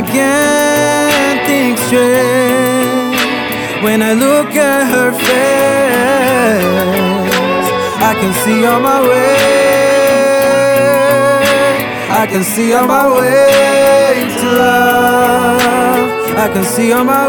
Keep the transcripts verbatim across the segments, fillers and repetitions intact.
can't think straight when I look at her face. I can see on my way, I can see on my way to love. I can see on my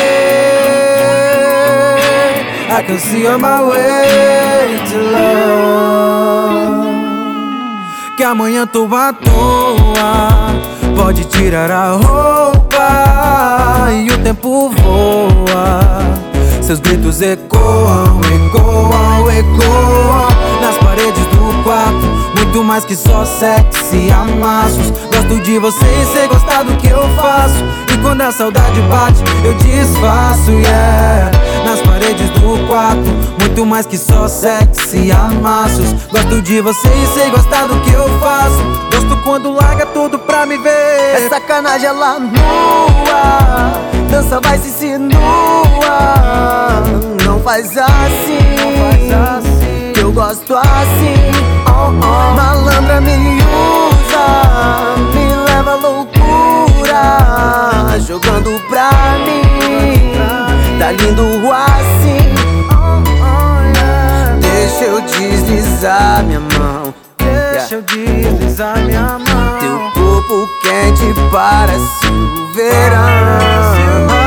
way, I can see on my way to love. Que amanhã tô à toa, pode tirar a roupa e o tempo voa. Seus gritos ecoam, ecoam, ecoam nas paredes do quarto. Muito mais que só sexo e amassos. Gosto de você e cê gosta do que eu faço. E quando a saudade bate, eu desfaço, yeah. Nas paredes do quarto, muito mais que só sexo e amassos. Gosto de você e cê gosta do que eu faço. Gosto quando larga tudo pra me ver. É sacanagem ela nua, dança vai se insinua. Não faz assim, não faz assim, que eu gosto assim. Oh, oh. Malandra me usa, me leva à loucura, jogando pra mim, tá lindo assim. Oh, oh, yeah. Deixa eu deslizar minha mão, deixa eu deslizar minha mão. Teu corpo quente parece o verão.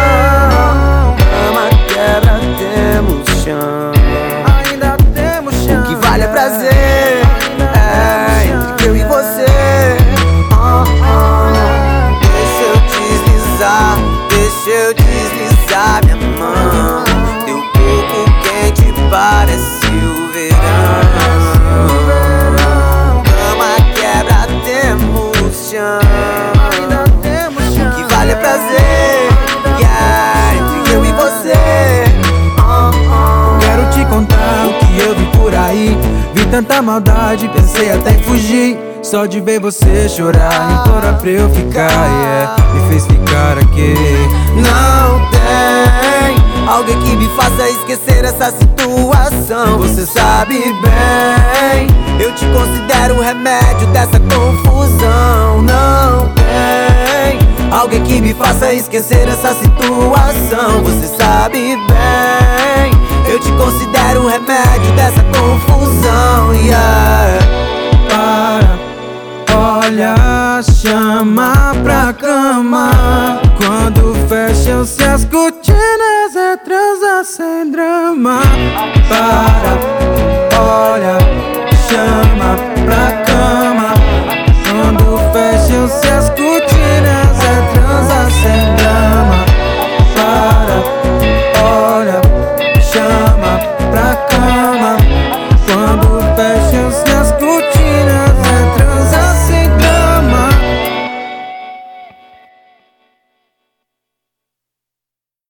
Cama quebra, temos chão. Ainda temos chão. O que vale é prazer, é entre eu e você. Oh, oh. Deixa eu deslizar, deixa eu deslizar minha mão. Teu corpo quente parece o verão. Cama quebra, temos chão. Ainda temos chão. O que vale é prazer, yeah, entre eu e você. Oh, oh. Quero te contar o que eu vi por aí. Vi tanta maldade, pensei até em fugir. Só de ver você chorar, implora pra eu ficar, yeah. Me fez ficar aqui. Não tem alguém que me faça esquecer essa situação. Você sabe bem, eu te considero o remédio dessa confusão. Não tem alguém que me faça esquecer essa situação. Você sabe bem, eu te considero o remédio dessa confusão, yeah. Para, olha, chama pra cama.